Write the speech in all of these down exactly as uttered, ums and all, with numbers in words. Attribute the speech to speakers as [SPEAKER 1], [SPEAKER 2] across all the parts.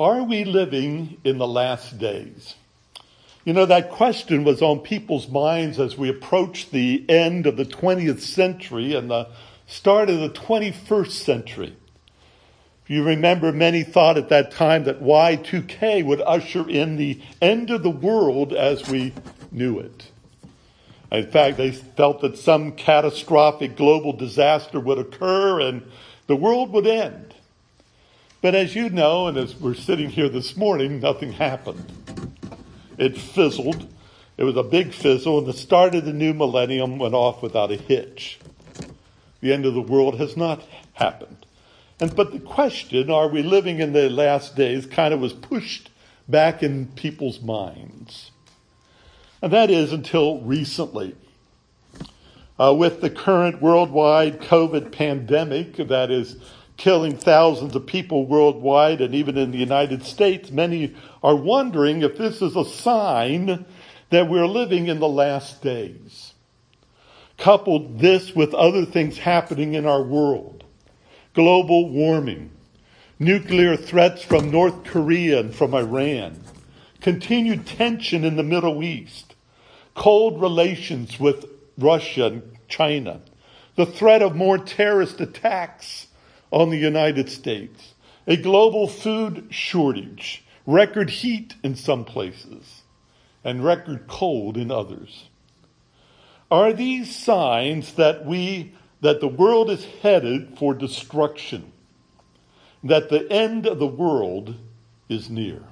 [SPEAKER 1] Are we living in the last days? You know, that question was on people's minds as we approached the end of the twentieth century and the start of the twenty-first century. If you remember, many thought at that time that Y two K would usher in the end of the world as we knew it. In fact, they felt that some catastrophic global disaster would occur and the world would end. But as you know, and as we're sitting here this morning, nothing happened. It fizzled. It was a big fizzle, and the start of the new millennium went off without a hitch. The end of the world has not happened. And but the question, are we living in the last days, kind of was pushed back in people's minds. And that is until recently. Uh, with the current worldwide COVID pandemic that is killing thousands of people worldwide and even in the United States, many are wondering if this is a sign that we're living in the last days. Coupled this with other things happening in our world. Global warming, nuclear threats from North Korea and from Iran, continued tension in the Middle East, cold relations with Russia and China, the threat of more terrorist attacks on the United States, a global food shortage, record heat in some places, and record cold in others. Are these signs that we, that the world is headed for destruction, that the end of the world is near?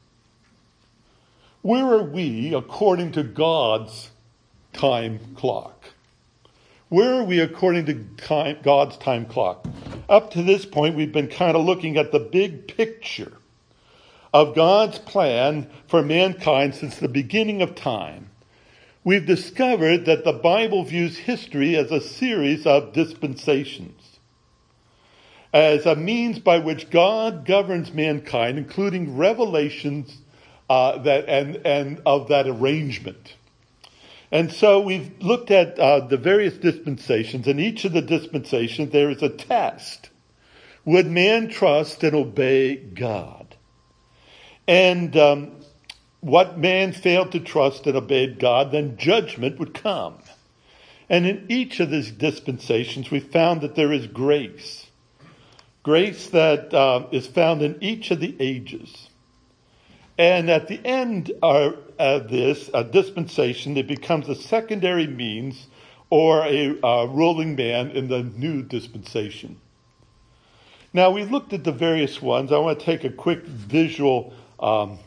[SPEAKER 1] Where are we according to God's time clock? Where are we according to time, God's time clock? Up to this point, we've been kind of looking at the big picture of God's plan for mankind since the beginning of time. We've discovered that the Bible views history as a series of dispensations, as a means by which God governs mankind, including revelations uh, that and, and of that arrangement. And so we've looked at uh, the various dispensations. In each of the dispensations, there is a test. Would man trust and obey God? And um, what man failed to trust and obeyed God, then judgment would come. And in each of these dispensations, we found that there is grace. Grace that uh, is found in each of the ages. And at the end of this uh, dispensation, it becomes a secondary means or a uh, ruling man in the new dispensation. Now, we've looked at the various ones. I want to take a quick visual um,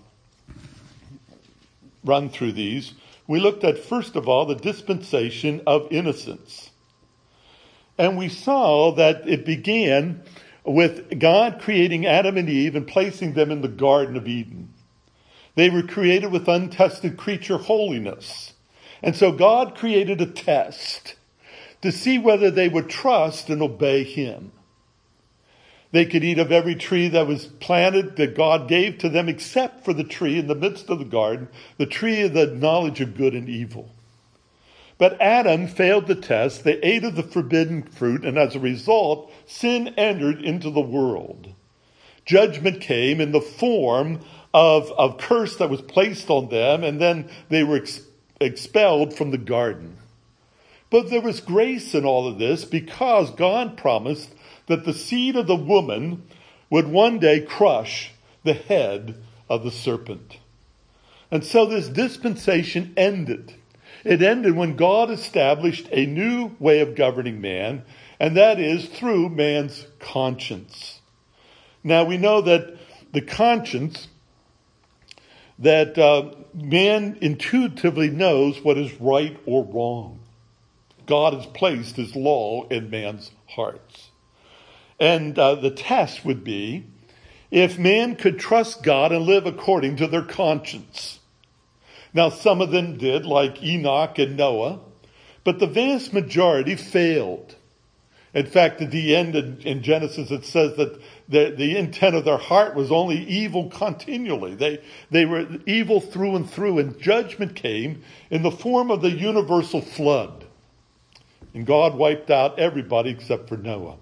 [SPEAKER 1] run through these. We looked at, first of all, the dispensation of innocence. And we saw that it began with God creating Adam and Eve and placing them in the Garden of Eden. They were created with untested creature holiness. And so God created a test to see whether they would trust and obey him. They could eat of every tree that was planted that God gave to them except for the tree in the midst of the garden, the tree of the knowledge of good and evil. But Adam failed the test. They ate of the forbidden fruit, and as a result, sin entered into the world. Judgment came in the form of, of curse that was placed on them, and then they were ex- expelled from the garden. But there was grace in all of this because God promised that the seed of the woman would one day crush the head of the serpent. And so this dispensation ended. It ended when God established a new way of governing man, and that is through man's conscience. Now we know that the conscience, that uh, man intuitively knows what is right or wrong. God has placed his law in man's hearts. And uh, the test would be if man could trust God and live according to their conscience. Now, some of them did, like Enoch and Noah, but the vast majority failed. In fact, at the end in Genesis, it says that the, the intent of their heart was only evil continually. They, they were evil through and through, and judgment came in the form of the universal flood. And God wiped out everybody except for Noah.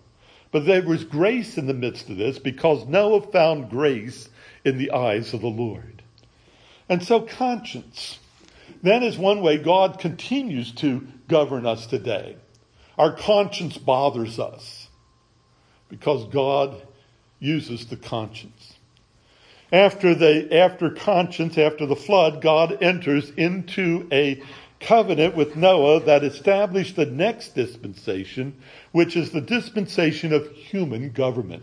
[SPEAKER 1] But there was grace in the midst of this because Noah found grace in the eyes of the Lord. And so conscience, that is one way God continues to govern us today. Our conscience bothers us because God uses the conscience. After the after conscience, after the flood, God enters into a covenant with Noah that established the next dispensation, which is the dispensation of human government.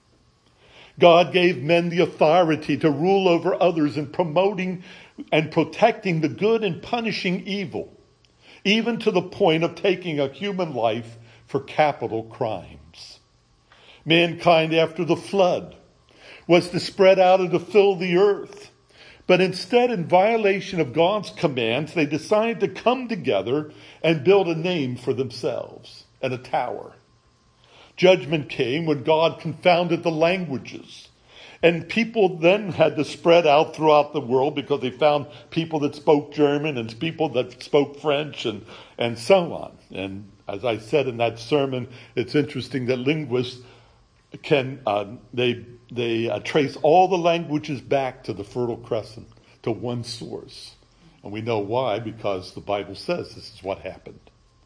[SPEAKER 1] God gave men the authority to rule over others in promoting and protecting the good and punishing evil, even to the point of taking a human life for capital crimes. Mankind after the flood was to spread out and to fill the earth. But instead, in violation of God's commands, they decided to come together and build a name for themselves and a tower. Judgment came when God confounded the languages. And people then had to spread out throughout the world because they found people that spoke German and people that spoke French and, and so on. And as I said in that sermon, it's interesting that linguists can, uh, they They uh, trace all the languages back to the Fertile Crescent, to one source. And we know why, because the Bible says this is what happened.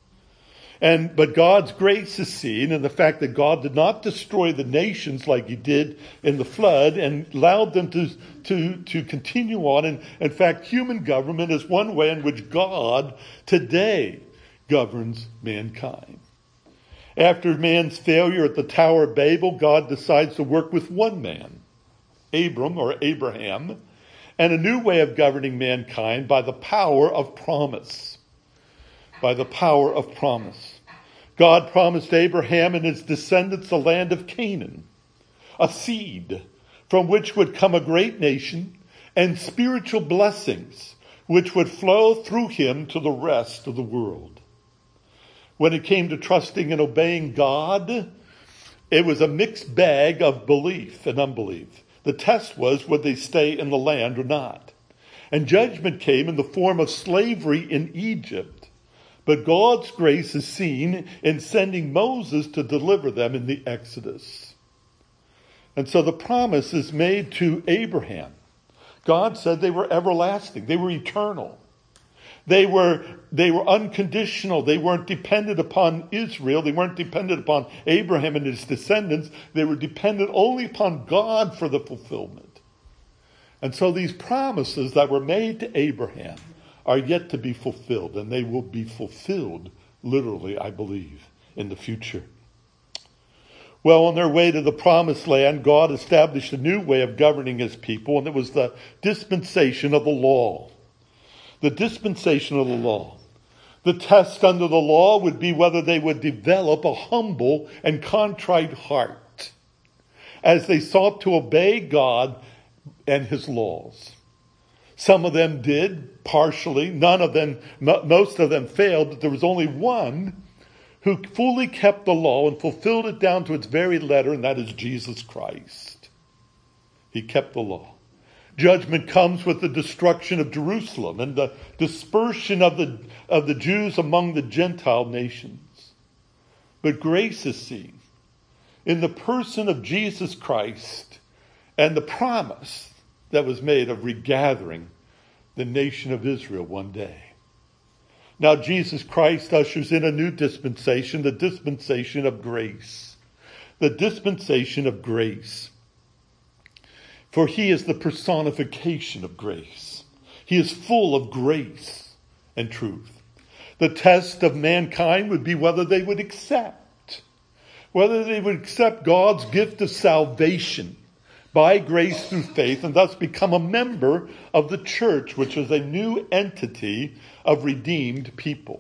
[SPEAKER 1] And but God's grace is seen in the fact that God did not destroy the nations like he did in the flood and allowed them to, to, to continue on. And in fact, human government is one way in which God today governs mankind. After man's failure at the Tower of Babel, God decides to work with one man, Abram or Abraham, and a new way of governing mankind by the power of promise. By the power of promise. God promised Abraham and his descendants the land of Canaan, a seed from which would come a great nation and spiritual blessings which would flow through him to the rest of the world. When it came to trusting and obeying God, it was a mixed bag of belief and unbelief. The test was, would they stay in the land or not? And judgment came in the form of slavery in Egypt. But God's grace is seen in sending Moses to deliver them in the Exodus. And so the promise is made to Abraham. God said they were everlasting. They were eternal. They were, they were unconditional. They weren't dependent upon Israel. They weren't dependent upon Abraham and his descendants. They were dependent only upon God for the fulfillment. And so these promises that were made to Abraham are yet to be fulfilled. And they will be fulfilled, literally, I believe, in the future. Well, on their way to the promised land, God established a new way of governing his people, and it was the dispensation of the law. The dispensation of the law. The test under the law would be whether they would develop a humble and contrite heart as they sought to obey God and his laws. Some of them did, partially. None of them, most of them failed, but there was only one who fully kept the law and fulfilled it down to its very letter, and that is Jesus Christ. He kept the law. Judgment comes with the destruction of Jerusalem and the dispersion of the, of the Jews among the Gentile nations. But grace is seen in the person of Jesus Christ and the promise that was made of regathering the nation of Israel one day. Now Jesus Christ ushers in a new dispensation, the dispensation of grace. The dispensation of grace. For he is the personification of grace. He is full of grace and truth. The test of mankind would be whether they would accept, whether they would accept God's gift of salvation by grace through faith and thus become a member of the church, which is a new entity of redeemed people.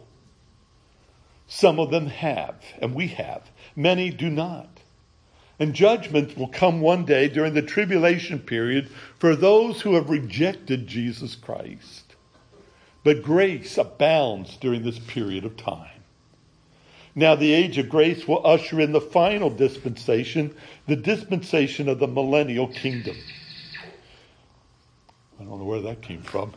[SPEAKER 1] Some of them have, and we have. Many do not. And judgment will come one day during the tribulation period for those who have rejected Jesus Christ. But grace abounds during this period of time. Now the age of grace will usher in the final dispensation, the dispensation of the millennial kingdom. I don't know where that came from.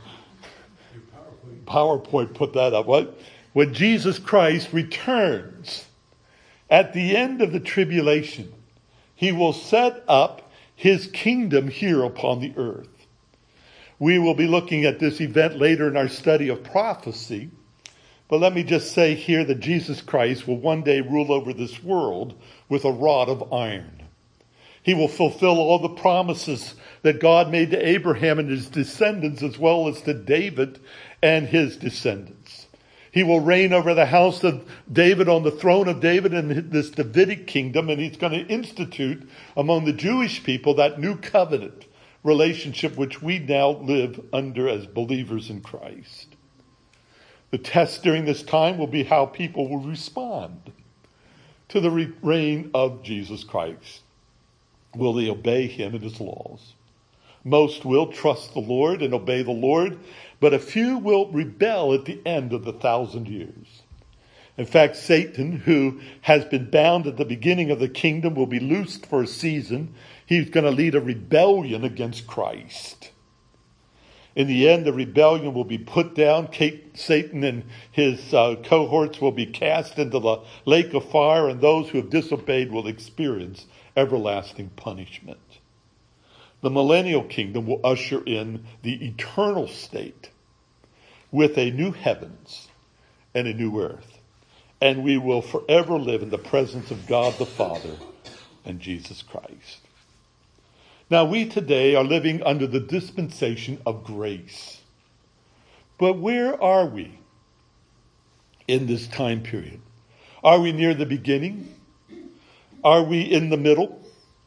[SPEAKER 1] PowerPoint put that up. What? When Jesus Christ returns At the end of the tribulation, he will set up his kingdom here upon the earth. We will be looking at this event later in our study of prophecy. But let me just say here that Jesus Christ will one day rule over this world with a rod of iron. He will fulfill all the promises that God made to Abraham and his descendants, as well as to David and his descendants. He will reign over the house of David, on the throne of David in this Davidic kingdom, and he's going to institute among the Jewish people that new covenant relationship which we now live under as believers in Christ. The test during this time will be how people will respond to the reign of Jesus Christ. Will they obey him and his laws? Most will trust the Lord and obey the Lord, but a few will rebel at the end of the thousand years. In fact, Satan, who has been bound at the beginning of the kingdom, will be loosed for a season. He's going to lead a rebellion against Christ. In the end, the rebellion will be put down. Satan and his uh, cohorts will be cast into the lake of fire, and those who have disobeyed will experience everlasting punishment. The millennial kingdom will usher in the eternal state with a new heavens and a new earth. And we will forever live in the presence of God the Father and Jesus Christ. Now, we today are living under the dispensation of grace. But where are we in this time period? Are we near the beginning? Are we in the middle?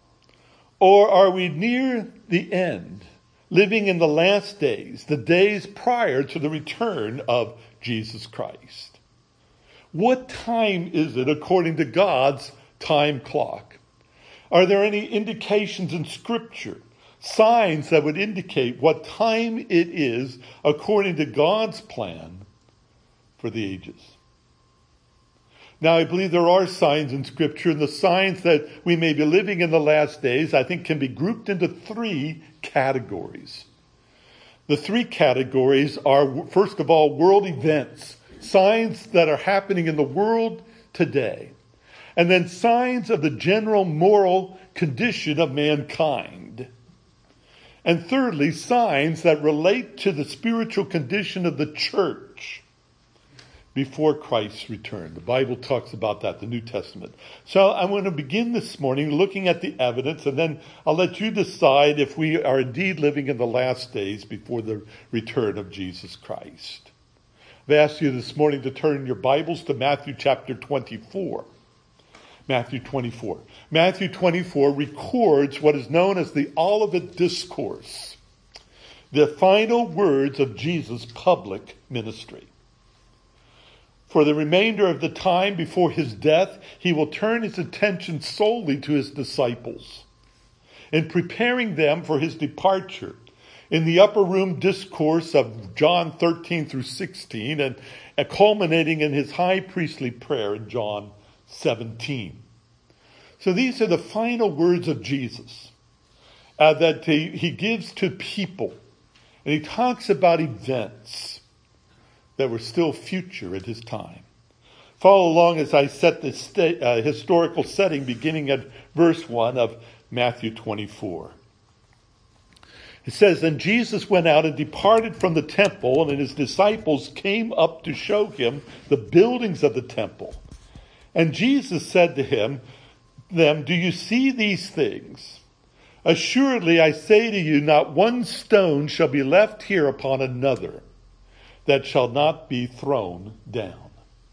[SPEAKER 1] Or are we near the end, living in the last days, the days prior to the return of Jesus Christ? What time is it according to God's time clock? Are there any indications in Scripture, signs that would indicate what time it is according to God's plan for the ages? Now, I believe there are signs in Scripture, and the signs that we may be living in the last days, I think, can be grouped into three categories. The three categories are, first of all, world events, signs that are happening in the world today. And then signs of the general moral condition of mankind. And thirdly, signs that relate to the spiritual condition of the church before Christ's return. The Bible talks about that, the New Testament. So I'm going to begin this morning looking at the evidence, and then I'll let you decide if we are indeed living in the last days before the return of Jesus Christ. I've asked you this morning to turn your Bibles to Matthew chapter twenty-four. Matthew twenty-four. Matthew twenty-four records what is known as the Olivet Discourse, the final words of Jesus' public ministry. For the remainder of the time before his death, he will turn his attention solely to his disciples in preparing them for his departure in the upper room discourse of John thirteen through sixteen, and culminating in his high priestly prayer in John seventeen. So these are the final words of Jesus uh, that he, he gives to people. And he talks about events that were still future at his time. Follow along as I set the sta- uh, historical setting beginning at verse one of Matthew twenty-four. It says, "Then Jesus went out and departed from the temple, and his disciples came up to show him the buildings of the temple. And Jesus said to him, them, 'Do you see these things? Assuredly, I say to you, not one stone shall be left here upon another that shall not be thrown down.'"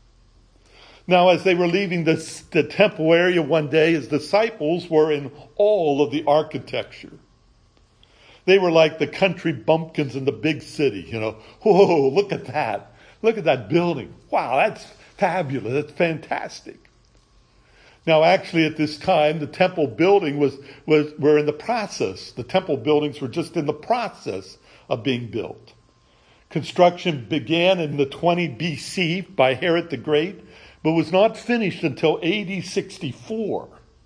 [SPEAKER 1] Now, as they were leaving the, the temple area one day, his disciples were in awe of the architecture. They were like the country bumpkins in the big city, you know. Whoa, look at that. Look at that building. Wow, that's fabulous. That's fantastic. Now, actually, at this time, the temple building was, was were in the process. The temple buildings were just in the process of being built. Construction began in the twenty B C by Herod the Great, but was not finished until A D sixty-four,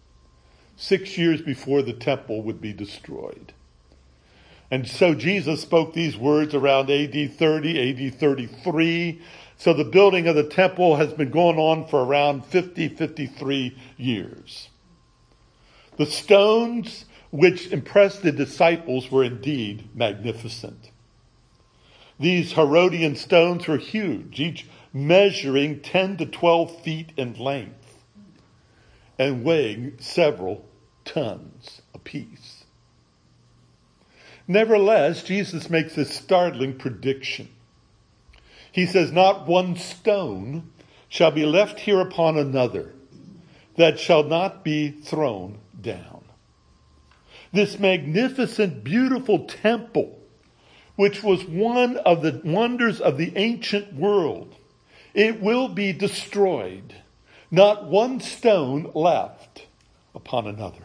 [SPEAKER 1] six years before the temple would be destroyed. And so Jesus spoke these words around A D thirty, A D thirty-three, So the building of the temple has been going on for around fifty, fifty-three years. The stones which impressed the disciples were indeed magnificent. These Herodian stones were huge, each measuring ten to twelve feet in length and weighing several tons apiece. Nevertheless, Jesus makes this startling prediction. He says, "Not one stone shall be left here upon another that shall not be thrown down." This magnificent, beautiful temple, which was one of the wonders of the ancient world, it will be destroyed. Not one stone left upon another.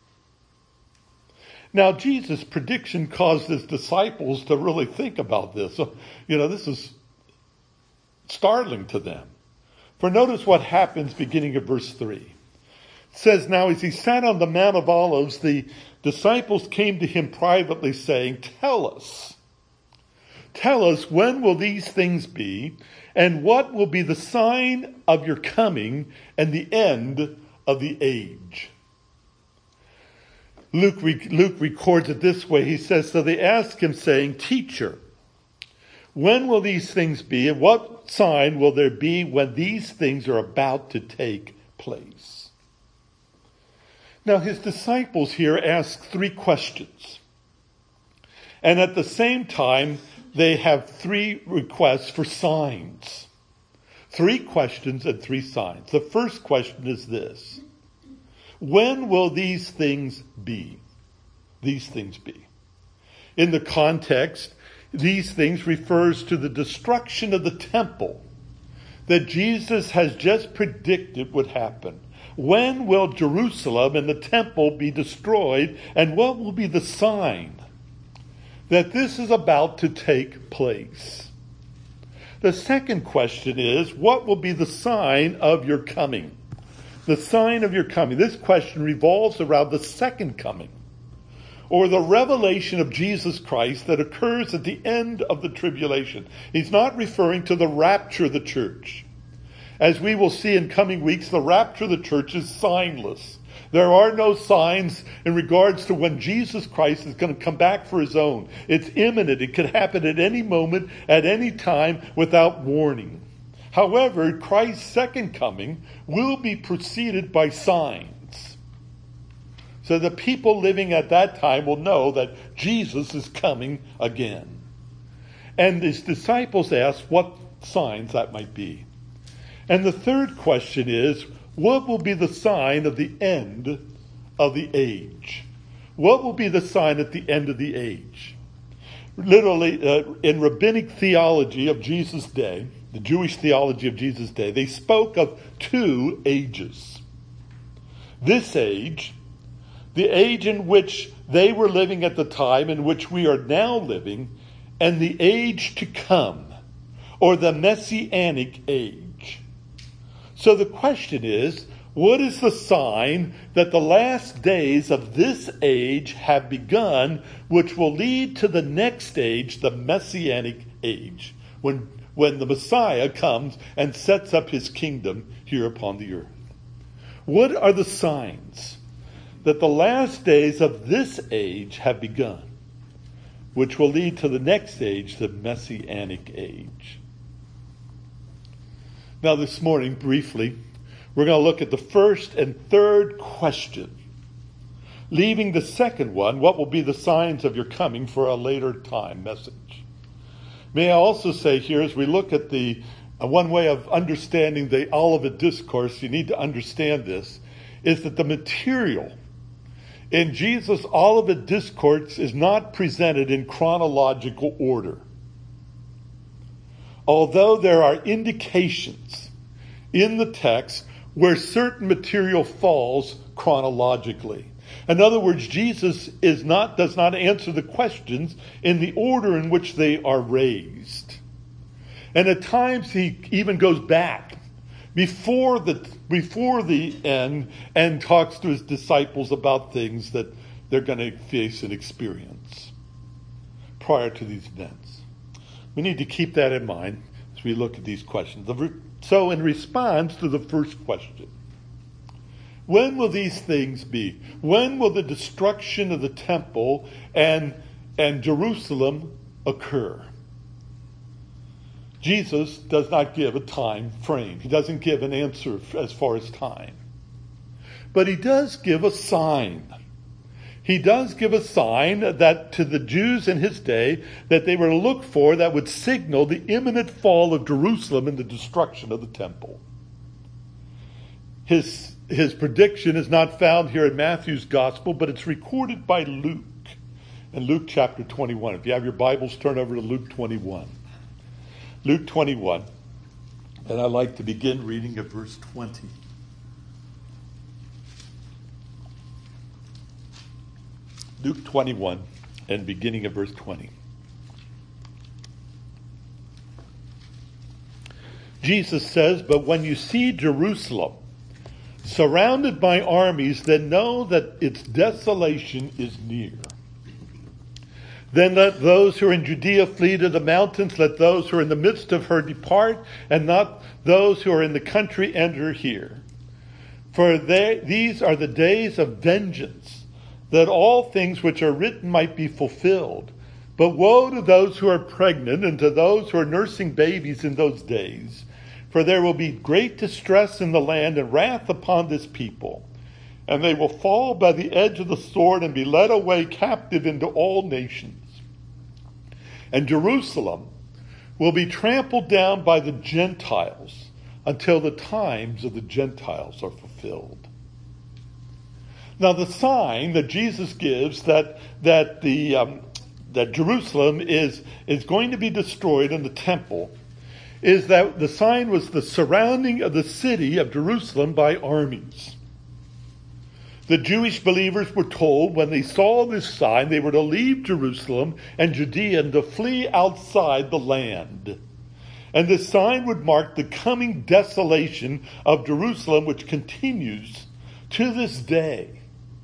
[SPEAKER 1] Now, Jesus' prediction caused his disciples to really think about this. So, you know, this is startling to them. For notice what happens beginning at verse three. It says, "Now as he sat on the Mount of Olives, the disciples came to him privately saying, 'Tell us, tell us, when will these things be? And what will be the sign of your coming and the end of the age?'" Luke, Luke records it this way. He says, "So they asked him, saying, 'Teacher, when will these things be? And what sign will there be when these things are about to take place?'" Now his disciples here ask three questions. And at the same time, they have three requests for signs. Three questions and three signs. The first question is this: when will these things be? These things be. In the context, these things refers to the destruction of the temple that Jesus has just predicted would happen. When will Jerusalem and the temple be destroyed? And what will be the sign that this is about to take place? The second question is, what will be the sign of your coming? The sign of your coming. This question revolves around the second coming, or the revelation of Jesus Christ that occurs at the end of the tribulation. He's not referring to the rapture of the church. As we will see in coming weeks, the rapture of the church is signless. There are no signs in regards to when Jesus Christ is going to come back for his own. It's imminent. It could happen at any moment, at any time, without warning. However, Christ's second coming will be preceded by signs. So the people living at that time will know that Jesus is coming again. And his disciples ask what signs that might be. And the third question is, what will be the sign of the end of the age? What will be the sign at the end of the age? Literally, uh, in rabbinic theology of Jesus' day, the Jewish theology of Jesus' day, they spoke of two ages. This age, the age in which they were living at the time, in which we are now living, and the age to come, or the Messianic age. So the question is, what is the sign that the last days of this age have begun, which will lead to the next age, the Messianic age, when, when the Messiah comes and sets up his kingdom here upon the earth? What are the signs that the last days of this age have begun, which will lead to the next age, the Messianic age? Now this morning, briefly, we're going to look at the first and third question, leaving the second one, what will be the signs of your coming, for a later time message. May I also say here, as we look at the uh, one way of understanding the Olivet Discourse, you need to understand this, is that the material in Jesus' Olivet Discourse is not presented in chronological order. Although there are indications in the text where certain material falls chronologically. In other words, Jesus is not, does not answer the questions in the order in which they are raised. And at times he even goes back before the, before the end and talks to his disciples about things that they're going to face and experience prior to these events. We need to keep that in mind we look at these questions. So in response to the first question, when will these things be? When will the destruction of the temple and, and Jerusalem occur? Jesus does not give a time frame. He doesn't give an answer as far as time. But he does give a sign. He does give a sign that to the Jews in his day that they were to look for that would signal the imminent fall of Jerusalem and the destruction of the temple. His, his prediction is not found here in Matthew's gospel, but it's recorded by Luke in Luke chapter twenty-one. If you have your Bibles, turn over to Luke twenty-one. Luke twenty-one. And I'd like to begin reading at verse twenty. Luke twenty-one, and beginning at verse twenty. Jesus says, "But when you see Jerusalem surrounded by armies, then know that its desolation is near. Then let those who are in Judea flee to the mountains. Let those who are in the midst of her depart, and not those who are in the country enter here. For they, these are the days of vengeance, that all things which are written might be fulfilled. But woe to those who are pregnant and to those who are nursing babies in those days. For there will be great distress in the land and wrath upon this people. And they will fall by the edge of the sword and be led away captive into all nations. And Jerusalem will be trampled down by the Gentiles until the times of the Gentiles are fulfilled." Now, the sign that Jesus gives that that the um, that Jerusalem is is going to be destroyed in the temple is that the sign was the surrounding of the city of Jerusalem by armies. The Jewish believers were told when they saw this sign they were to leave Jerusalem and Judea and to flee outside the land. And this sign would mark the coming desolation of Jerusalem, which continues to this day,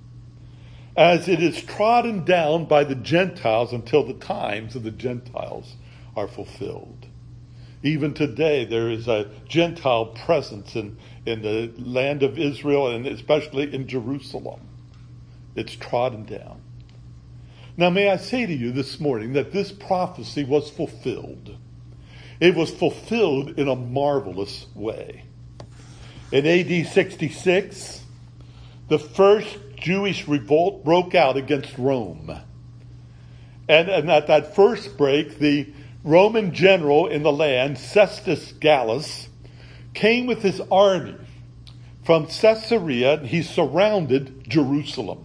[SPEAKER 1] as it is trodden down by the Gentiles until the times of the Gentiles are fulfilled. Even today, there is a Gentile presence in, in the land of Israel, and especially in Jerusalem. It's trodden down. Now, may I say to you this morning that this prophecy was fulfilled. It was fulfilled in a marvelous way. In A D sixty-six, the first Jewish revolt broke out against Rome. And, and at that first break, the Roman general in the land, Cestus Gallus, came with his army from Caesarea, and he surrounded Jerusalem.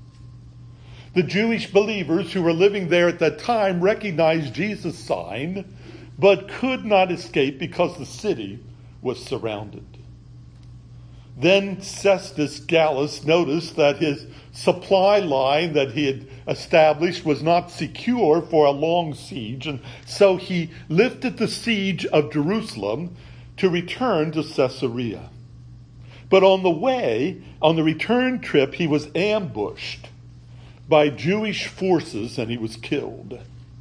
[SPEAKER 1] The Jewish believers who were living there at that time recognized Jesus' sign, but could not escape because the city was surrounded. Then Cestus Gallus noticed that his supply line that he had established was not secure for a long siege, and so he lifted the siege of Jerusalem to return to Caesarea. But on the way, on the return trip, he was ambushed by Jewish forces and he was killed.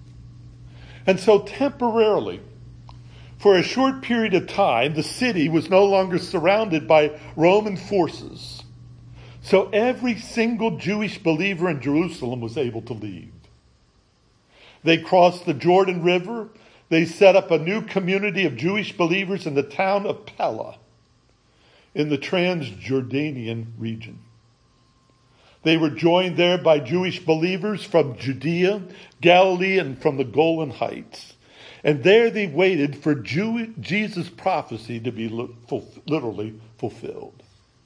[SPEAKER 1] And so temporarily, for a short period of time, the city was no longer surrounded by Roman forces. So every single Jewish believer in Jerusalem was able to leave. They crossed the Jordan River. They set up a new community of Jewish believers in the town of Pella in the Transjordanian region. They were joined there by Jewish believers from Judea, Galilee, and from the Golan Heights. And there they waited for Jew- Jesus' prophecy to be literally fulfilled.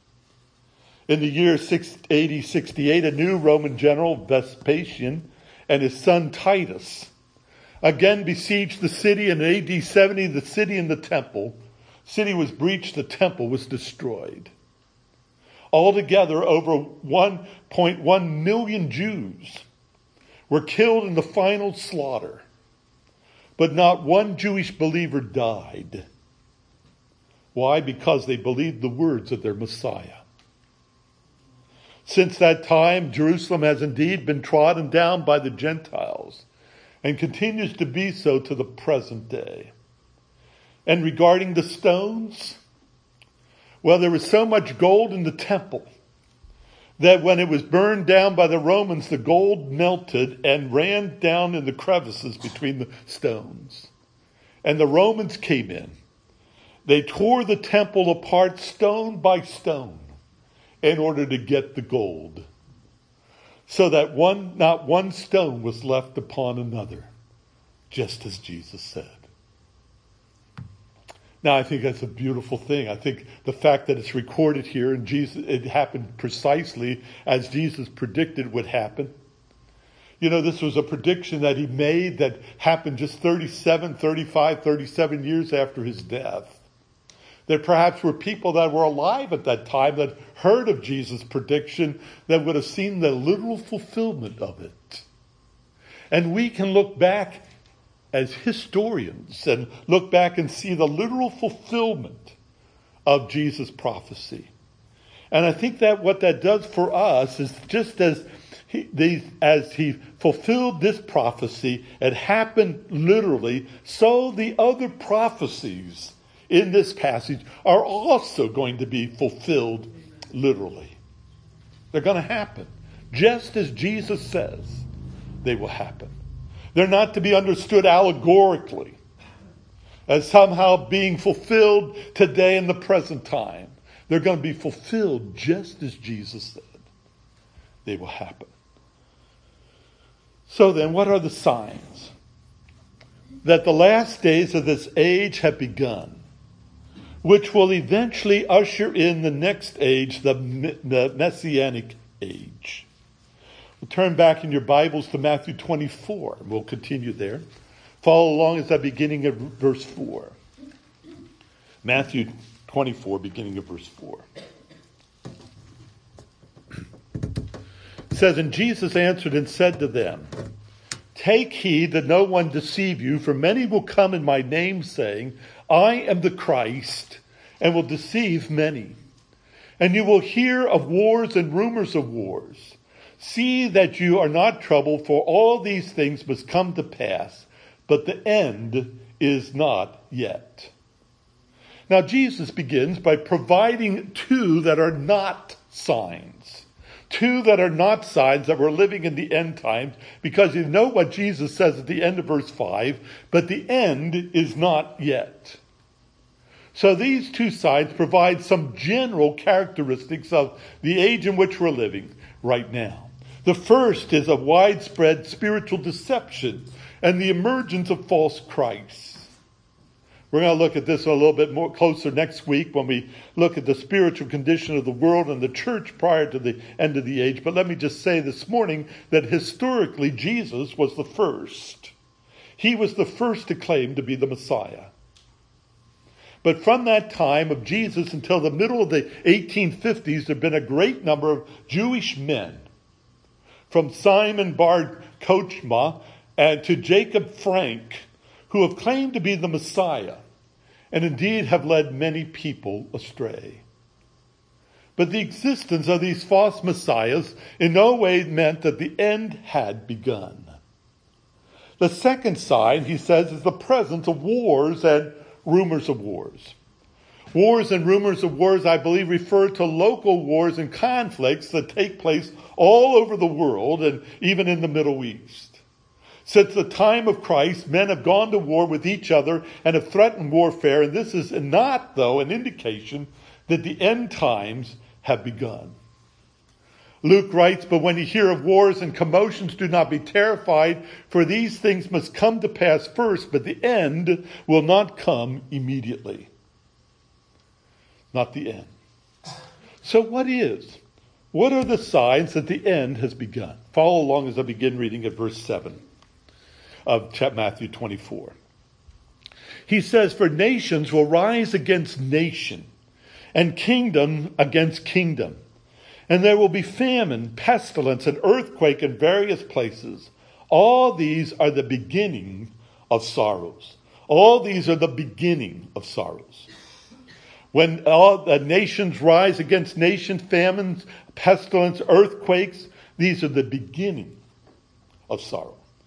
[SPEAKER 1] In the year A D sixty-eight, a new Roman general, Vespasian, and his son Titus again besieged the city. In A D seventy, the city and the temple, city was breached, the temple was destroyed. Altogether, over one point one million Jews were killed in the final slaughter. But not one Jewish believer died. Why? Because they believed the words of their Messiah. Since that time, Jerusalem has indeed been trodden down by the Gentiles and continues to be so to the present day. And regarding the stones, well, there was so much gold in the temple that when it was burned down by the Romans, the gold melted and ran down in the crevices between the stones. And the Romans came in. They tore the temple apart stone by stone in order to get the gold, so that one, not one stone was left upon another, just as Jesus said. Now, I think that's a beautiful thing. I think the fact that it's recorded here and Jesus, it happened precisely as Jesus predicted would happen. You know, this was a prediction that he made that happened just thirty-seven, thirty-five, thirty-seven years after his death. There perhaps were people that were alive at that time that heard of Jesus' prediction that would have seen the literal fulfillment of it. And we can look back as historians and look back and see the literal fulfillment of Jesus' prophecy. And I think that what that does for us is just as he, these, as he fulfilled this prophecy, it happened literally, so the other prophecies in this passage are also going to be fulfilled literally. They're going to happen. Just as Jesus says, they will happen. They're not to be understood allegorically as somehow being fulfilled today in the present time. They're going to be fulfilled just as Jesus said. They will happen. So then, what are the signs that the last days of this age have begun, which will eventually usher in the next age, the, the Messianic age? We'll turn back in your Bibles to Matthew twenty-four. We'll continue there. Follow along as I'm beginning at verse four. Matthew twenty-four, beginning of verse four. It says, "And Jesus answered and said to them, Take heed that no one deceive you, for many will come in my name, saying, I am the Christ, and will deceive many. And you will hear of wars and rumors of wars. See that you are not troubled, for all these things must come to pass, but the end is not yet." Now Jesus begins by providing two that are not signs. Two that are not signs that we're living in the end times, because you know what Jesus says at the end of verse five, but the end is not yet. So these two signs provide some general characteristics of the age in which we're living right now. The first is a widespread spiritual deception and the emergence of false Christs. We're going to look at this a little bit more closer next week when we look at the spiritual condition of the world and the church prior to the end of the age. But let me just say this morning that historically Jesus was the first. He was the first to claim to be the Messiah. But from that time of Jesus until the middle of the eighteen fifties, there have been a great number of Jewish men, from Simon Bar Kochma and to Jacob Frank, who have claimed to be the Messiah, and indeed have led many people astray. But the existence of these false messiahs in no way meant that the end had begun. The second sign, he says, is the presence of wars and rumors of wars. Wars and rumors of wars, I believe, refer to local wars and conflicts that take place all over the world and even in the Middle East. Since the time of Christ, men have gone to war with each other and have threatened warfare, and this is not, though, an indication that the end times have begun. Luke writes, "But when you hear of wars and commotions, do not be terrified, for these things must come to pass first, but the end will not come immediately." Not the end. So what is? What are the signs that the end has begun? Follow along as I begin reading at verse seven of Matthew twenty-four. He says, "For nations will rise against nation, and kingdom against kingdom. And there will be famine, pestilence, and earthquake in various places. All these are the beginning of sorrows." All these are the beginning of sorrows. When all the nations rise against nation, famines, pestilence, earthquakes, these are the beginning of sorrow.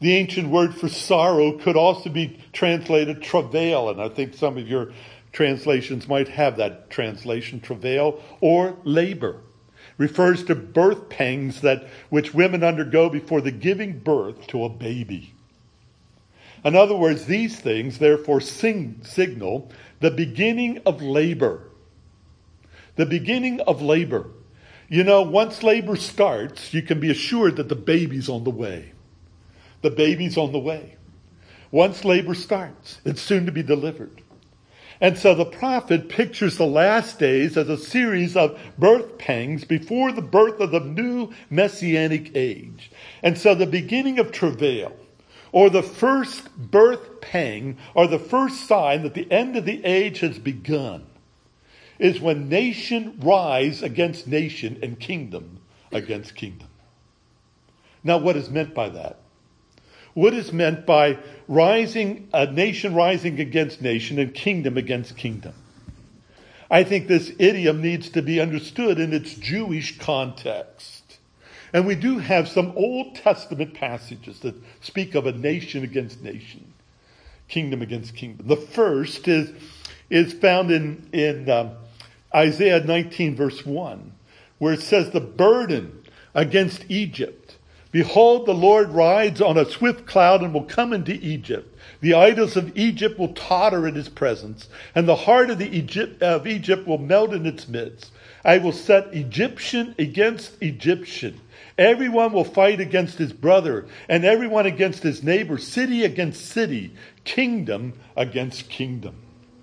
[SPEAKER 1] The ancient word for sorrow could also be translated travail, and I think some of your translations might have that translation, travail, or labor. Refers to birth pangs that which women undergo before the giving birth to a baby. In other words, these things therefore sing, signal the beginning of labor. The beginning of labor. You know, once labor starts, you can be assured that the baby's on the way. The baby's on the way. Once labor starts, it's soon to be delivered. And so the prophet pictures the last days as a series of birth pangs before the birth of the new messianic age. And so the beginning of travail, or the first birth pang, or the first sign that the end of the age has begun, is when nation rise against nation and kingdom against kingdom. Now, what is meant by that? What is meant by rising, a nation rising against nation and kingdom against kingdom? I think this idiom needs to be understood in its Jewish context. And we do have some Old Testament passages that speak of a nation against nation, kingdom against kingdom. The first is, is found in, in um, Isaiah nineteen, verse one, where it says, the burden against Egypt. Behold, the Lord rides on a swift cloud and will come into Egypt. The idols of Egypt will totter in his presence, and the heart of, the Egypt, of Egypt will melt in its midst. I will set Egyptian against Egyptian. Everyone will fight against his brother, and everyone against his neighbor, city against city, kingdom against kingdom.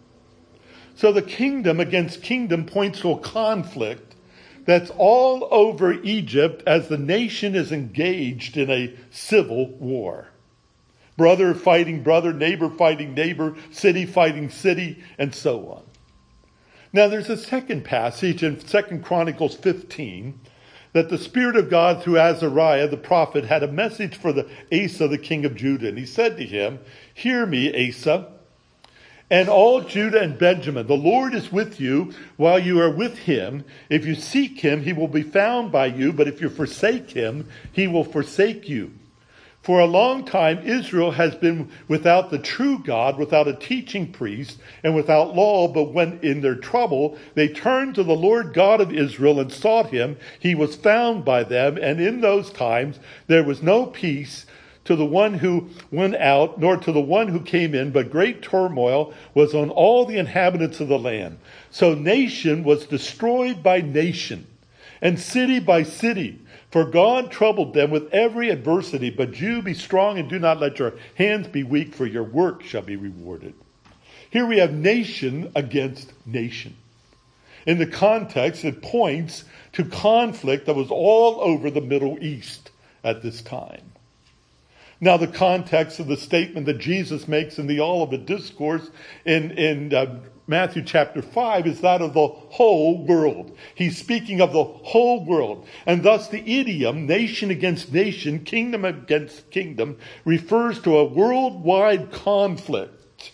[SPEAKER 1] So the kingdom against kingdom points to a conflict that's all over Egypt as the nation is engaged in a civil war. Brother fighting brother, neighbor fighting neighbor, city fighting city, and so on. Now there's a second passage in Second Chronicles fifteen that the Spirit of God through Azariah the prophet had a message for the Asa, the king of Judah. And he said to him, hear me, Asa, and all Judah and Benjamin, the Lord is with you while you are with him. If you seek him, he will be found by you. But if you forsake him, he will forsake you. For a long time, Israel has been without the true God, without a teaching priest, and without law. But when in their trouble, they turned to the Lord God of Israel and sought him, he was found by them. And in those times, there was no peace to the one who went out, nor to the one who came in, but great turmoil was on all the inhabitants of the land. So nation was destroyed by nation, and city by city. For God troubled them with every adversity. But you be strong and do not let your hands be weak, for your work shall be rewarded. Here we have nation against nation. In the context, it points to conflict that was all over the Middle East at this time. Now, the context of the statement that Jesus makes in the Olivet Discourse in, in uh, Matthew chapter five is that of the whole world. He's speaking of the whole world. And thus the idiom, nation against nation, kingdom against kingdom, refers to a worldwide conflict.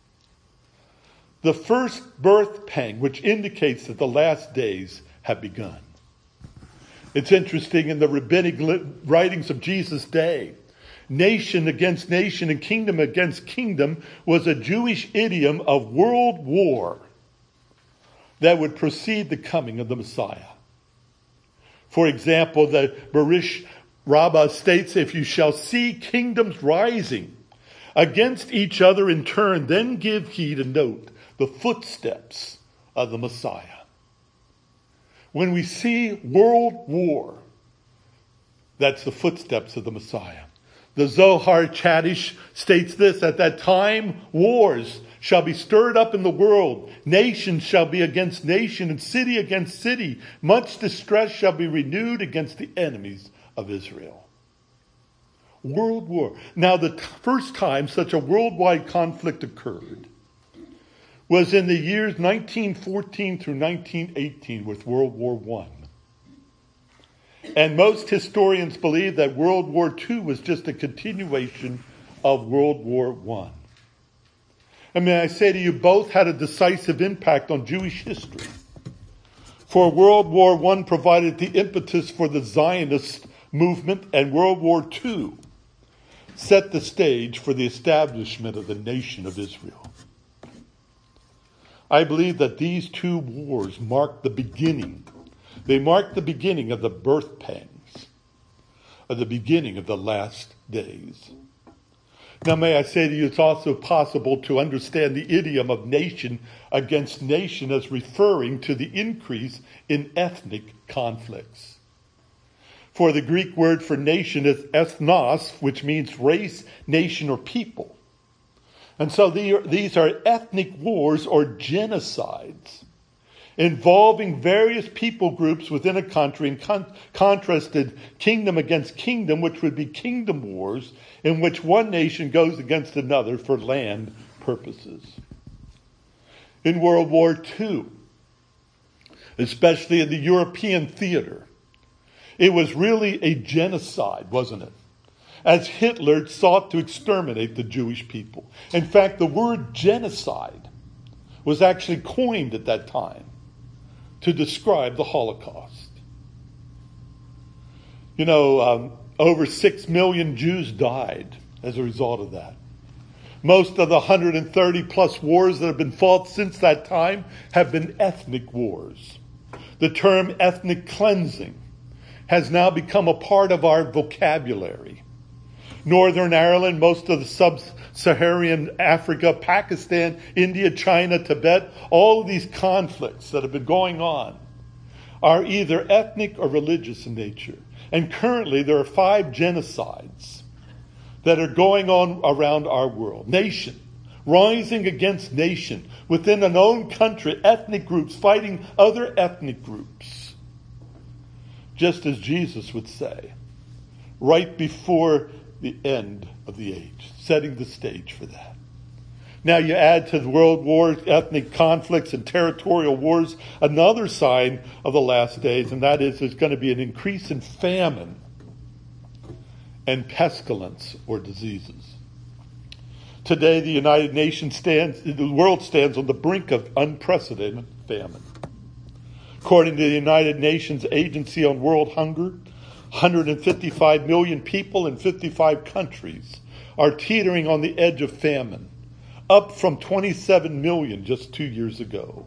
[SPEAKER 1] The first birth pang, which indicates that the last days have begun. It's interesting in the rabbinic writings of Jesus' day, nation against nation and kingdom against kingdom was a Jewish idiom of world war that would precede the coming of the Messiah. For example, the Barish Rabbah states, if you shall see kingdoms rising against each other in turn, then give heed and note the footsteps of the Messiah. When we see world war, that's the footsteps of the Messiah. The Zohar Chadish states this, at that time wars shall be stirred up in the world. Nation shall be against nation and city against city. Much distress shall be renewed against the enemies of Israel. World war. Now, the t- first time such a worldwide conflict occurred was in the years nineteen fourteen through nineteen eighteen with World War One. And most historians believe that World War Two was just a continuation of World War One. I mean, I say to you, both had a decisive impact on Jewish history. For World War One provided the impetus for the Zionist movement, and World War Two set the stage for the establishment of the nation of Israel. I believe that these two wars mark the beginning. They mark the beginning of the birth pangs, of the beginning of the last days. Now, may I say to you, it's also possible to understand the idiom of nation against nation as referring to the increase in ethnic conflicts. For the Greek word for nation is ethnos, which means race, nation, or people. And so these are ethnic wars or genocides involving various people groups within a country and con- contrasted kingdom against kingdom, which would be kingdom wars in which one nation goes against another for land purposes. In World War Two, especially in the European theater, it was really a genocide, wasn't it? As Hitler sought to exterminate the Jewish people. In fact, the word genocide was actually coined at that time to describe the Holocaust. You know, um, over six million Jews died as a result of that. Most of the one hundred thirty plus wars that have been fought since that time have been ethnic wars. The term ethnic cleansing has now become a part of our vocabulary. Northern Ireland, most of the sub-Saharan Africa, Pakistan, India, China, Tibet, all of these conflicts that have been going on are either ethnic or religious in nature. And currently there are five genocides that are going on around our world. Nation, rising against nation, within an own country, ethnic groups fighting other ethnic groups. Just as Jesus would say, right before the end of the age, setting the stage for that. Now you add to the world wars, ethnic conflicts, and territorial wars, another sign of the last days, and that is there's going to be an increase in famine and pestilence or diseases. Today, the United Nations stands, the world stands on the brink of unprecedented famine. According to the United Nations Agency on World Hunger, one hundred fifty-five million people in fifty-five countries are teetering on the edge of famine, up from twenty-seven million just two years ago.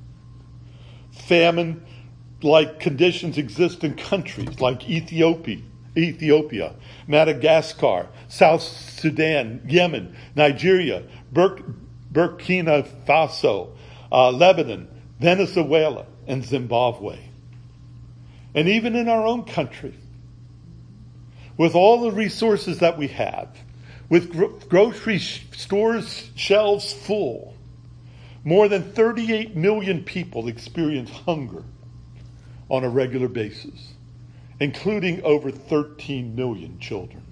[SPEAKER 1] Famine-like conditions exist in countries like Ethiopia, Ethiopia, Madagascar, South Sudan, Yemen, Nigeria, Bur- Burkina Faso, uh, Lebanon, Venezuela, and Zimbabwe. And even in our own country, with all the resources that we have, with gro- grocery sh- stores shelves full, more than thirty-eight million people experience hunger on a regular basis, including over thirteen million children.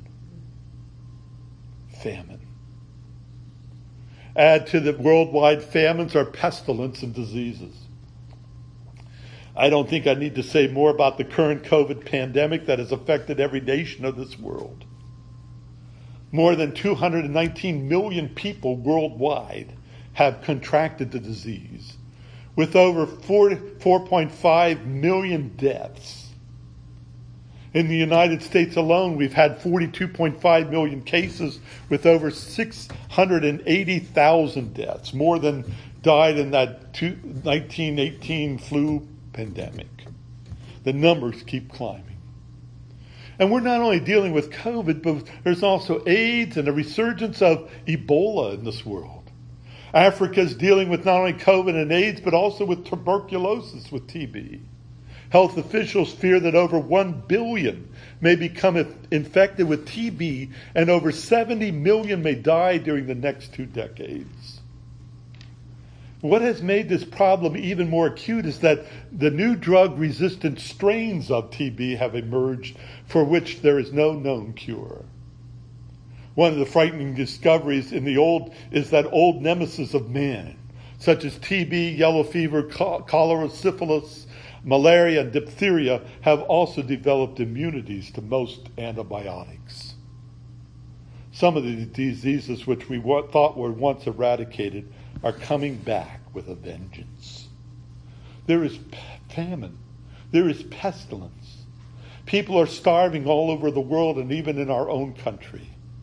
[SPEAKER 1] Famine. Add to the worldwide famines are pestilence and diseases. I don't think I need to say more about the current COVID pandemic that has affected every nation of this world. More than two hundred nineteen million people worldwide have contracted the disease, with over four point five million deaths. In the United States alone, we've had forty-two point five million cases with over six hundred eighty thousand deaths, more than died in that nineteen eighteen flu pandemic. The numbers keep climbing. And we're not only dealing with COVID, but there's also AIDS and a resurgence of Ebola in this world. Africa is dealing with not only COVID and AIDS, but also with tuberculosis with T B. Health officials fear that over one billion may become infected with T B and over seventy million may die during the next two decades. What has made this problem even more acute is that the new drug-resistant strains of T B have emerged for which there is no known cure. One of the frightening discoveries in the old is that old nemesis of man, such as T B, yellow fever, cholera, syphilis, malaria, and diphtheria, have also developed immunities to most antibiotics. Some of the diseases which we thought were once eradicated are coming back with a vengeance. There is famine. There is pestilence. People are starving all over the world and even in our own country.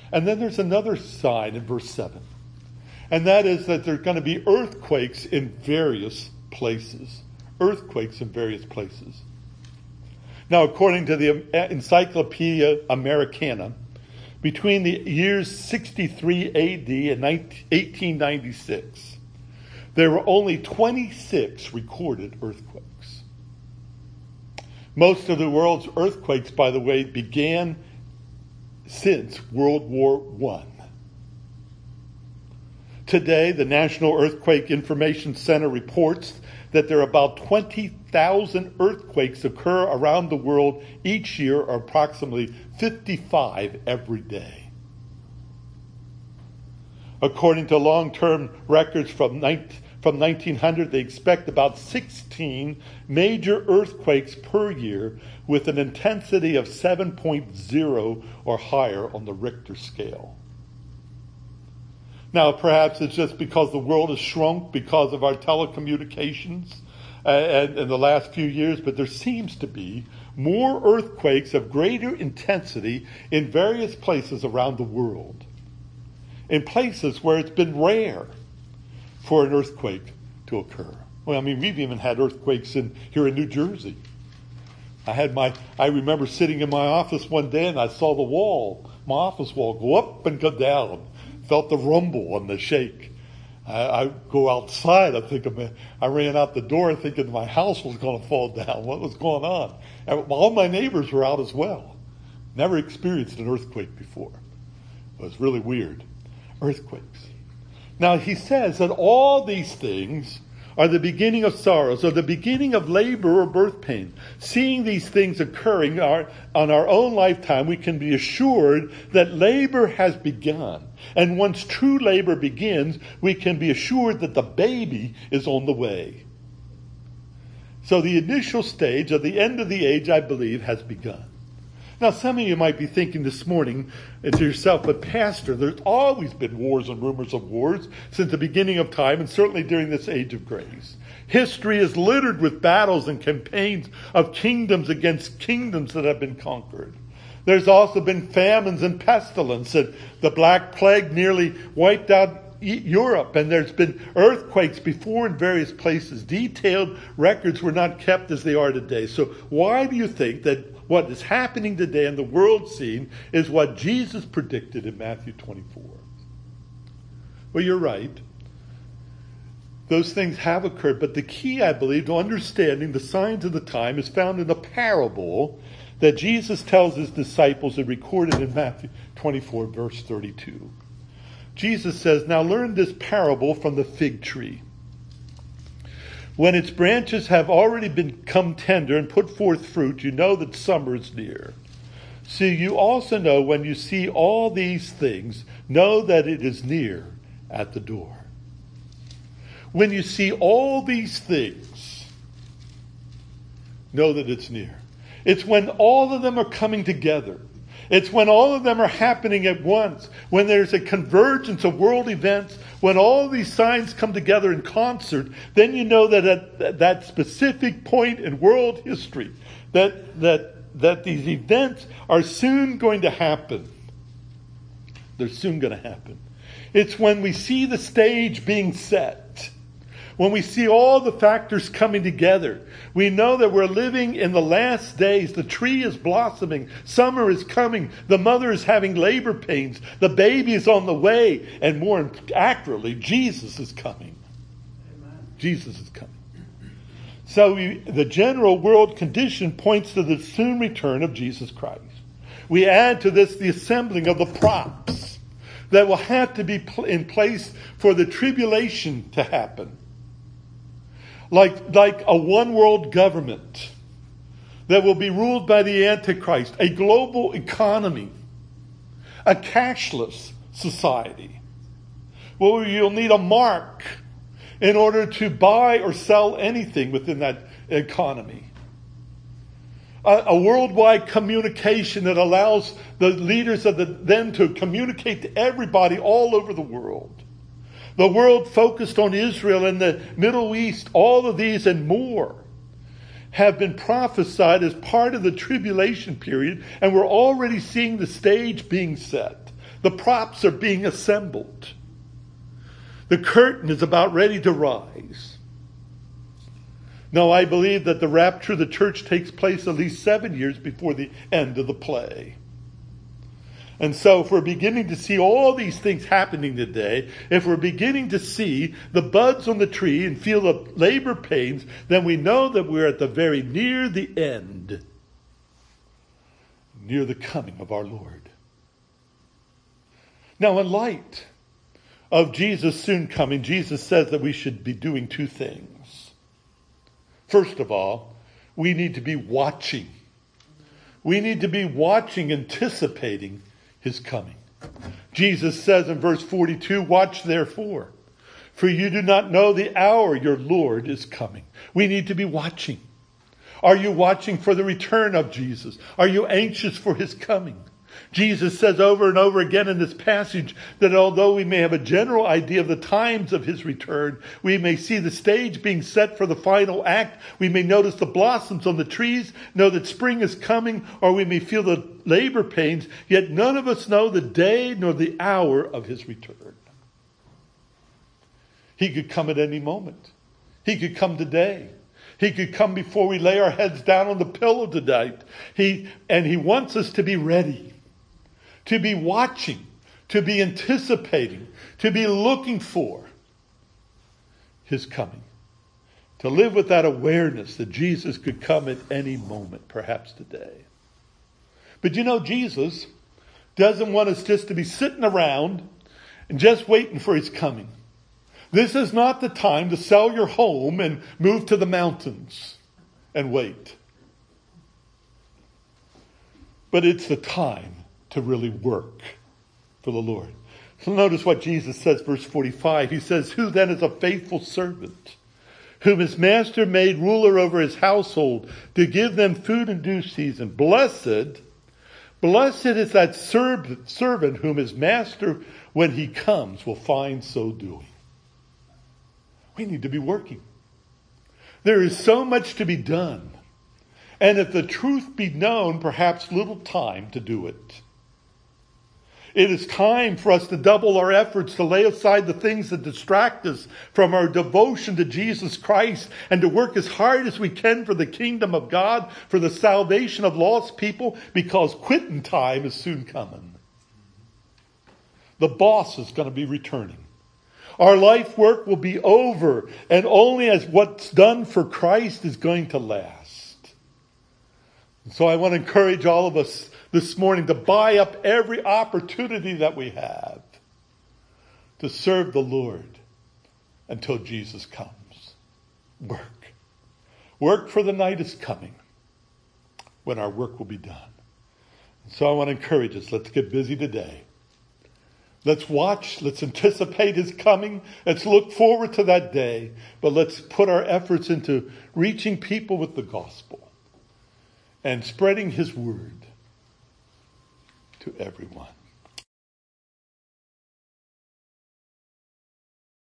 [SPEAKER 1] And then there's another sign in verse seven. And that is that there's going to be earthquakes in various places. Earthquakes in various places. Now, according to the Encyclopedia Americana, between the years sixty-three A D and eighteen ninety-six, there were only twenty-six recorded earthquakes. Most of the world's earthquakes, by the way, began since World War One. Today, the National Earthquake Information Center reports that there are about twenty thousand earthquakes occur around the world each year, or approximately fifty-five every day. According to long-term records from, from nineteen hundred, they expect about sixteen major earthquakes per year with an intensity of seven point oh or higher on the Richter scale. Now, perhaps it's just because the world has shrunk because of our telecommunications uh, and in the last few years, but there seems to be more earthquakes of greater intensity in various places around the world. In places where it's been rare for an earthquake to occur. Well, I mean, we've even had earthquakes in here in New Jersey. I had my, I remember sitting in my office one day and I saw the wall, my office wall, go up and go down. Felt the rumble and the shake. I, I go outside. I think of, I ran out the door thinking my house was going to fall down. What was going on? And all my neighbors were out as well. Never experienced an earthquake before. It was really weird. Earthquakes. Now he says that all these things are the beginning of sorrows, or the beginning of labor or birth pain. Seeing these things occurring our, on our own lifetime, we can be assured that labor has begun. And once true labor begins, we can be assured that the baby is on the way. So the initial stage of the end of the age, I believe, has begun. Now, some of you might be thinking this morning to yourself, but Pastor, there's always been wars and rumors of wars since the beginning of time, and certainly during this age of grace. History is littered with battles and campaigns of kingdoms against kingdoms that have been conquered. There's also been famines and pestilence, and the Black Plague nearly wiped out Europe, and there's been earthquakes before in various places. Detailed records were not kept as they are today. So why do you think that what is happening today in the world scene is what Jesus predicted in Matthew twenty-four? Well, you're right. Those things have occurred, but the key, I believe, to understanding the signs of the time is found in the parable that Jesus tells his disciples and recorded in Matthew twenty-four, verse thirty-two. Jesus says, "Now learn this parable from the fig tree. When its branches have already become tender and put forth fruit, you know that summer is near. So you also know when you see all these things, know that it is near at the door." When you see all these things, know that it's near. It's when all of them are coming together. It's when all of them are happening at once, when there's a convergence of world events, when all of these signs come together in concert, then you know that at that specific point in world history, that, that, that these events are soon going to happen. They're soon going to happen. It's when we see the stage being set, when we see all the factors coming together, we know that we're living in the last days. The tree is blossoming. Summer is coming. The mother is having labor pains. The baby is on the way. And more accurately, Jesus is coming. Amen. Jesus is coming. So we, the general world condition points to the soon return of Jesus Christ. We add to this the assembling of the props that will have to be in place for the tribulation to happen. Like, like a one world government that will be ruled by the Antichrist, a global economy, a cashless society. Well, you'll need a mark in order to buy or sell anything within that economy. A, a worldwide communication that allows the leaders of the then to communicate to everybody all over the world. The world focused on Israel and the Middle East, all of these and more have been prophesied as part of the tribulation period, and we're already seeing the stage being set. The props are being assembled. The curtain is about ready to rise. No, I believe that the rapture of the church takes place at least seven years before the end of the play. And so if we're beginning to see all these things happening today, if we're beginning to see the buds on the tree and feel the labor pains, then we know that we're at the very near the end, near the coming of our Lord. Now, in light of Jesus soon coming, Jesus says that we should be doing two things. First of all, we need to be watching. We need to be watching, anticipating his coming. Jesus says in verse forty-two, watch therefore, for you do not know the hour your Lord is coming. We need to be watching. Are you watching for the return of Jesus? Are you anxious for his coming? Jesus says over and over again in this passage that although we may have a general idea of the times of his return, we may see the stage being set for the final act, we may notice the blossoms on the trees, know that spring is coming, or we may feel the labor pains, yet none of us know the day nor the hour of his return. He could come at any moment. He could come today. He could come before we lay our heads down on the pillow tonight. He, and he wants us to be ready, to be watching, to be anticipating, to be looking for his coming. To live with that awareness that Jesus could come at any moment, perhaps today. But you know, Jesus doesn't want us just to be sitting around and just waiting for his coming. This is not the time to sell your home and move to the mountains and wait. But it's the time to really work for the Lord. So notice what Jesus says, verse forty-five. He says, who then is a faithful servant, whom his master made ruler over his household, to give them food in due season? Blessed, blessed is that servant whom his master, when he comes, will find so doing. We need to be working. There is so much to be done. And if the truth be known, perhaps little time to do it. It is time for us to double our efforts to lay aside the things that distract us from our devotion to Jesus Christ and to work as hard as we can for the kingdom of God, for the salvation of lost people, because quitting time is soon coming. The boss is going to be returning. Our life work will be over, and only as what's done for Christ is going to last. And so I want to encourage all of us this morning to buy up every opportunity that we have to serve the Lord until Jesus comes. Work. Work, for the night is coming when our work will be done. And so I want to encourage us. Let's get busy today. Let's watch. Let's anticipate his coming. Let's look forward to that day. But let's put our efforts into reaching people with the gospel and spreading his word to everyone.